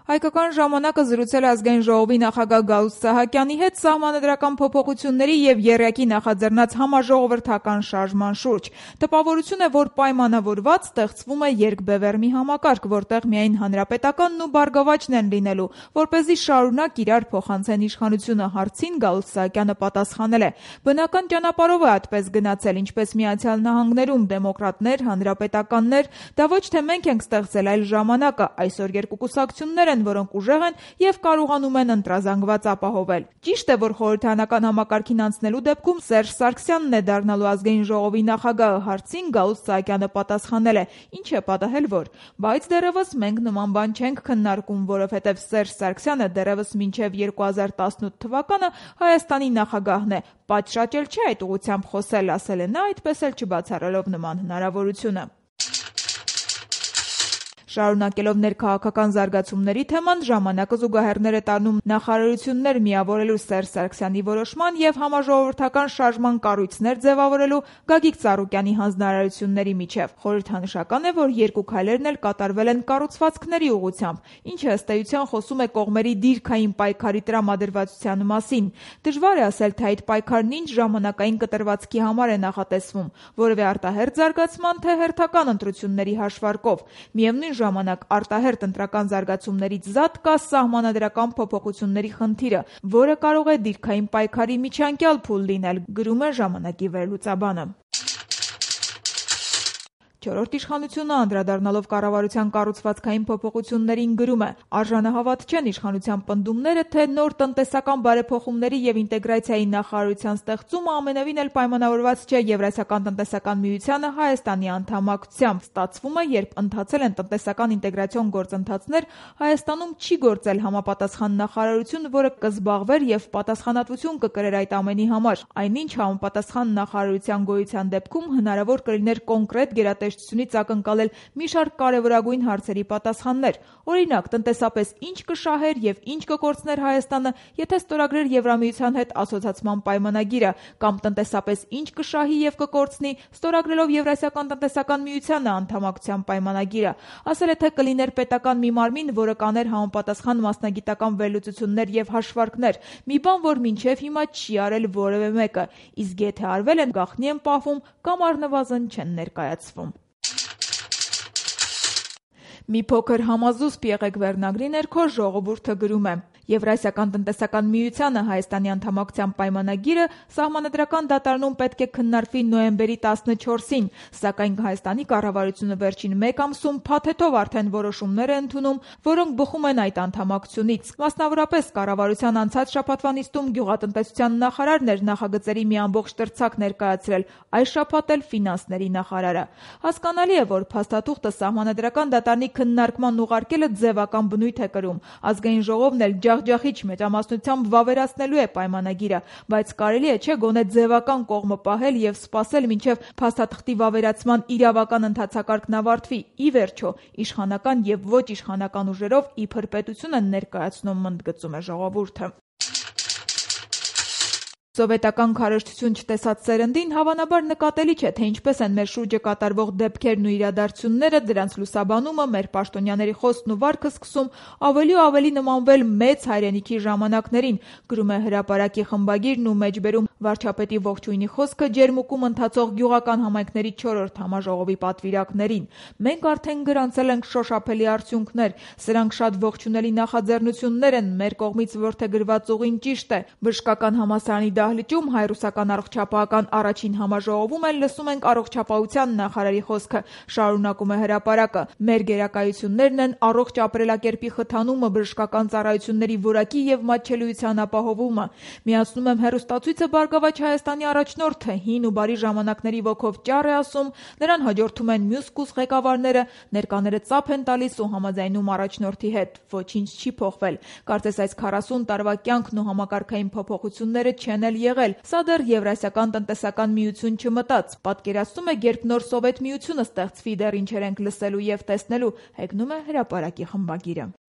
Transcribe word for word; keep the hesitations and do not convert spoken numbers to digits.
Հայկական ժամանակը զրուցել է ազգային ժողովի նախագահ Գալուստ Սահակյանի հետ սահմանադրական փոփոխությունների եւ եռյակի նախաձեռնած համաժողովրդական շարժման շուրջ։ Տպավորություն է, որ պայմանավորված ստեղծվում է երկբևեռնի համակարգ, որտեղ միայն հանրապետականն ու Բարգավաճն են լինելու, որպեսզի շարունակ իրար փոխանցեն իշխանությունը հարցին Գալուստ Սահակյանը պատասխանել է. բնական ճանապարհով է այդպես գնացել, ինչպես Միացյալ Նահանգներում դեմոկրատներ, հանրապետականներ, դա ոչ թե մենք ենք ստեղծել, այլ ժամանակը, այսօր երկու կուսակցություններ են, որոնք ուժեղ են եւ կարողանում են ընտրազանգված ապահովել։ Ճիշտ է, որ խորհրդարանական համակարգին անցնելու դեպքում Սերժ Սարգսյանն է դառնալու ազգային ժողովի նախագահը հարցին Գալուստ Սահակյանը պատասխանել է. ինչ է պատահել, որ, բայց դեռևս մենք նման բան չենք քննարկում, որովհետեւ Սերժ Սարգսյանը դեռևս մինչեւ երկու հազար տասնութ թվականը Հայաստանի նախագահն է, պատշաճ էլ չէ այդ ուղղությամբ խոսել, ասել է նա, այդպես էլ չբացառելով նման հնարավորությունը։ Շարունակելով ներքաղաքական զարգացումների թեման, ժամանակը զուգահեռներ է տանում նախարարություններ միավորելու Սերժ Սարգսյանի որոշման եւ համաժողովրդական շարժման կառույցներ ձևավորելու Գագիկ Ծառուկյանի հանձնարարությունների միջև։ Խորհրդանշական է, որ երկու քայլերն էլ կատարվել են կառուցվածքների ուղղությամբ, ինչը ըստ էության խոսում է կողմերի դիրքային պայքարի տրամադրվածության մասին։ Դժվար է ասել, թե այդ պայքարն ինչ ժամանակային կտրվածքի համար է նախատեսվում, որևէ արտահերթ զարգացման, թե հերթական ընտրությունների հաշվարկով։ Միևնույն ժամանակ արտահերթ ընտրական զարգացումներից զատ կա սահմանադրական փոփոխությունների խնդիրը, որը կարող է դիրքային պայքարի միջանկյալ փուլ լինել, գրում է ժամանակի վերլուծաբանը։ Չորրորդ իշխանությունը անդրադառնալով կառավարության կառուցվածքային փոփոխություններին գրում է. արժանահավատ չեն իշխանության պնդումները, թե նոր տնտեսական բարեփոխումների եւ ինտեգրացիայի նախարարության ստեղծումը ամենևին էլ պայմանավորված չէ Եվրասիական տնտեսական միությանը Հայաստանի անդամակցությամբ։ Ստացվում է, երբ ընթացել են տնտեսական ինտեգրացիոն գործընթացներ, Հայաստանում չի գործել համապատասխան նախարարություն, որը կզբաղվեր եւ պատասխանատվություն կկրեր այդ ամենի համար։ Այնինչ համապատասխան նախարարության գոյության դեպքում հնարավոր կլիներ կոնկրետ գերատեսչությունից ակնկալել մի շարք կարևորագույն հարցերի պատասխաններ։ Օրինակ, տնտեսապես ինչ կշահեր եւ ինչ կկորցներ Հայաստանը, եթե ստորագրեր Եվրամիության հետ ասոցիացման պայմանագիրը, կամ տնտեսապես ինչ կշահի եւ կկորցնի, ստորագրելով Եվրասիական տնտեսական միությանը անդամակցության պայմանագիրը։ Ասել է, թե կլիներ պետական մի մարմին, որը կաներ համապատասխան մասնագիտական վերլուծություններ եւ հաշվարկներ, մի բան, որ մինչեւ հիմա չի արել որևէ մեկը, իսկ եթե արվել են, գաղտնի են պահվում կամ առնվազն չեն ներկայացվում։ Մի փոքր համազուսպ եղեք վերնագրի ներքո ժողովուրդը գրում է. Եվրասիական տնտեսական միությանը Հայաստանի անդամակցության պայմանագիրը սահմանադրական դատարանում պետք է քննարկվի նոյեմբերի տասնչորսին, սակայն Հայաստանի կառավարությունը վերջին մեկ ամսում փաթեթով արդեն որոշումներ է ընդունում, որոնք բխում են այդ անդամակցությունից։ Մասնավորապես կառավարության անցած շաբաթվա նիստում գյուղատնտեսության նախարարն էր նախագծերի մի ամբողջ տրցակ ներկայացրել, այս շաբաթ էլ ֆինանսների նախարարը։ Հասկանալի է, որ փաստաթուղթը սահմանադրական դատարանի քննարկման ուղարկելը ձևական բնույթ է կրում։ Ազգային ժողովն էլ ջախջախիչ մեծամասնությամբ վավերացնելու է պայմանագիրը, բայց կարելի է չէ գոնե ձևական կողմը պահել եւ սպասել մինչեւ փաստաթղթի վավերացման իրավական ընթացակարգն ավարտվի։ Ի վերջո, իշխանական եւ ոչ իշխանական ուժերով իբր պետություն են ներկայացնում, ընդգծում է ժողովուրդը։ Սովետական քարոզչություն չտեսած սերնդին հավանաբար նկատելի չէ, թե ինչպես են մեր շուրջը կատարվող դեպքերն ու իրադարձությունները, դրանց լուսաբանումը, մեր պաշտոնյաների խոսքն ու վարքը սկսում ավելի ու ավելի նմանվել մեծ հայրենիքի ժամանակներին, գրում է Հրապարակի խմբագիրն ու մեջբերում վարչապետի ողջույնի խոսքը ջերմուկում ընթացող գյուղական համայնքների չորրորդ համաժողովի պատվիրակներին։ Մենք արդեն գրանցել ենք շոշափելի արդյունքներ, սրանք շատ ողջունելի նախաձեռնություններ են, մեր կողմից որդեգրված ուղին ճիշտ է։ Բժշկական համալսարանի դահլիճում հայ-ռուսական առողջապահական առաջին համաժողովում էլ լսում ենք առողջապահության նախարարի խոսքը, շարունակում է Հրապարակը։ Մեր գերակայություններն են առողջ ապրելակերպի խթանումը, բժշկական ծառայությունների որակի եւ մատչելիության ապահովումը։ Միացնում եմ հեռուստացույցը Բարգավաճ Հայաստանի առաջնորդը հին ու բարի ժամանակների ոգով ճառ է ասում, նրան հաջորդում են մյուս կուս ղեկավարները, ներկաները ծափ են տալիս ու համաձայնում առաջնորդի հետ։ Ոչինչ չի փոխվել։ Կարծես այս քառասուն տարվա կյանքն ու համակարգային փոփոխությունները չեն էլ եղել։ Սա դեռ Եվրասիական տնտեսական միություն չմտած։ Պատկերացնում եք, երբ նոր Սովետ միությունը ստեղծվի, դեռ ինչեր ենք լսելու եւ տեսնելու, հեգնում է Հրապարակի խմբագիրը։